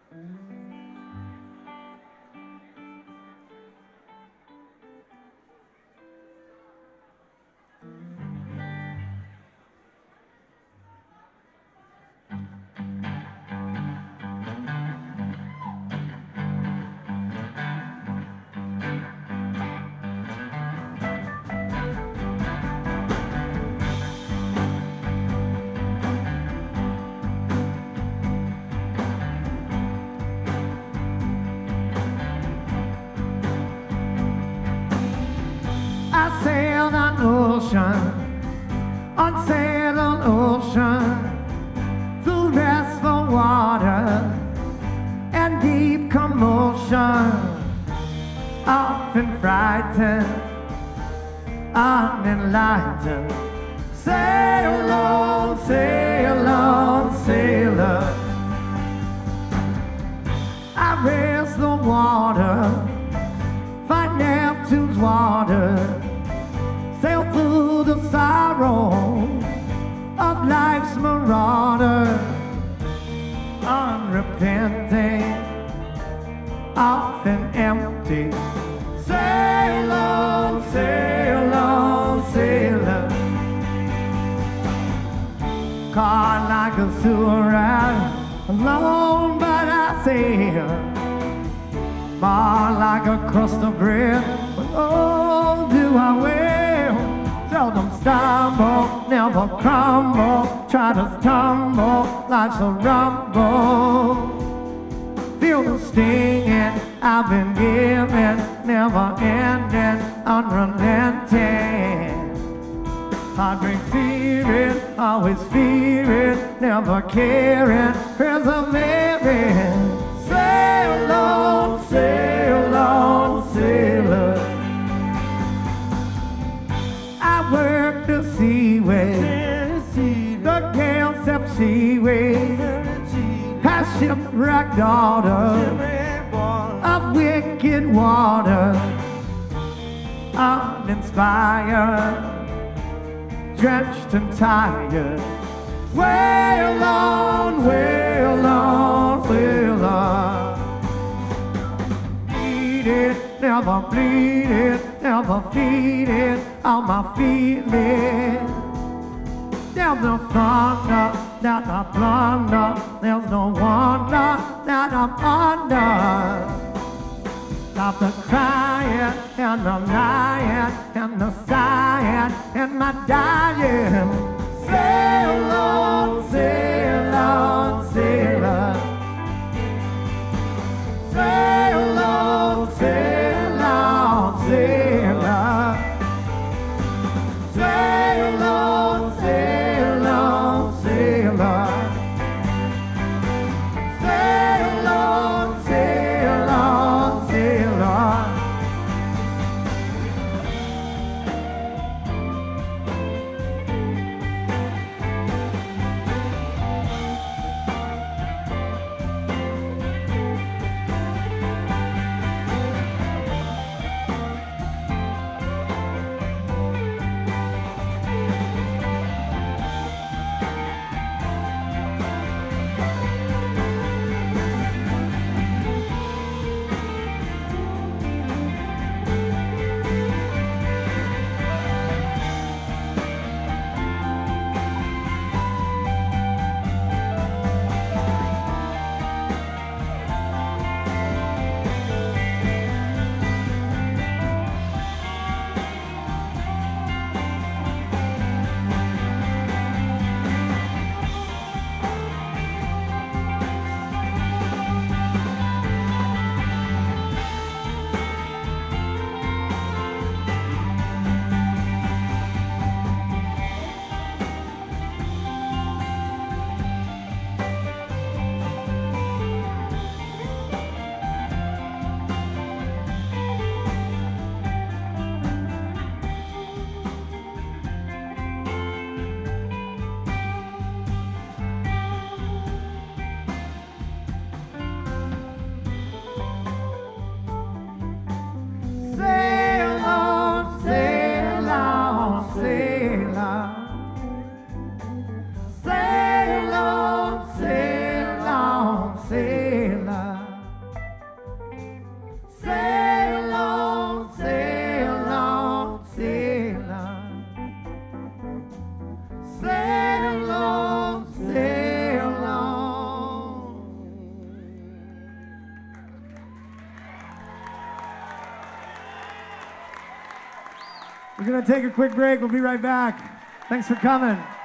I sailed on ocean, unsettled ocean, through restful water and deep commotion, often frightened, unenlightened. Sail on, sailor. I race the water, fight Neptune's water, sail through the sorrow of life's marauder, unrepenting, often empty. Sail on, sailor. Caught like a sewer rat, alone but I sail. Bar like a crust of bread, but oh, do I well. Seldom stumble, never crumble, try to stumble, life's a rumble. Feel the stinging I've been given, never ending, unrelenting. Heartbreak fearing, always fearing, never caring, persevering. Sail on, sailor. I work the seaway, the gale steps seaway, past shipwrecked daughters of wicked water, uninspired, drenched and tired. Wail on. Eat it, never bleed it, never feed it, all my feelings. There's no thunder that I blunder, there's no wonder that I'm under. Stop the crying and the lying and the sighing and my dying. Sail on, sailor. Sail on, sailor. Sail on, sailor. Sail on, sailor. We're going to take a quick break. We'll be right back. Thanks for coming.